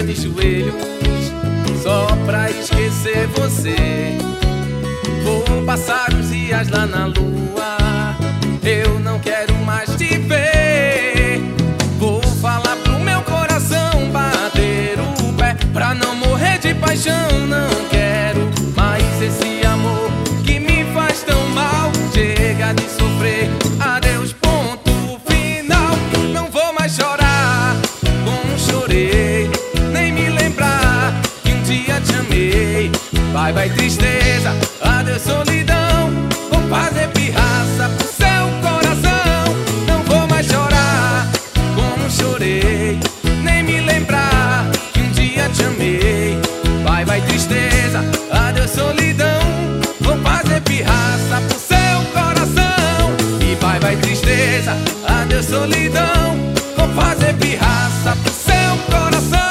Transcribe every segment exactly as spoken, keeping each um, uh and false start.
de joelhos só pra esquecer você. Vou passar uns dias lá na lua, eu não quero mais te ver. Vou falar pro meu coração bater o pé pra não morrer de paixão. Não quero mais esse amor que me faz tão mal. Chega de sofrer, adeus, ponto final. Não vou mais chorar como chorei, nem me lembrar que um dia te amei. Bye, bye, tristeza, adeus, solidão. Vou fazer pirraça pro seu coração. Não vou mais chorar como chorei, nem me lembrar que um dia te amei. Bye, bye, tristeza, adeus, solidão. Vou fazer pirraça pro seu coração. E bye, bye, tristeza, adeus, solidão. Vou fazer pirraça pro seu coração.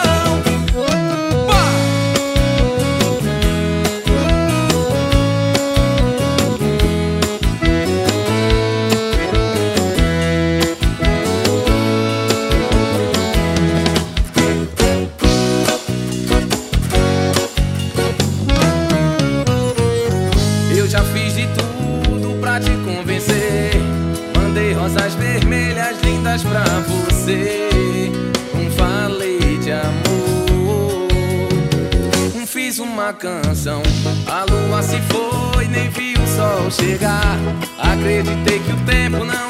Eu já fiz de tudo pra te convencer. Mandei rosas vermelhas lindas pra você. Não falei de amor, não fiz uma canção. A lua se foi, nem vi o sol chegar. Acreditei que o tempo não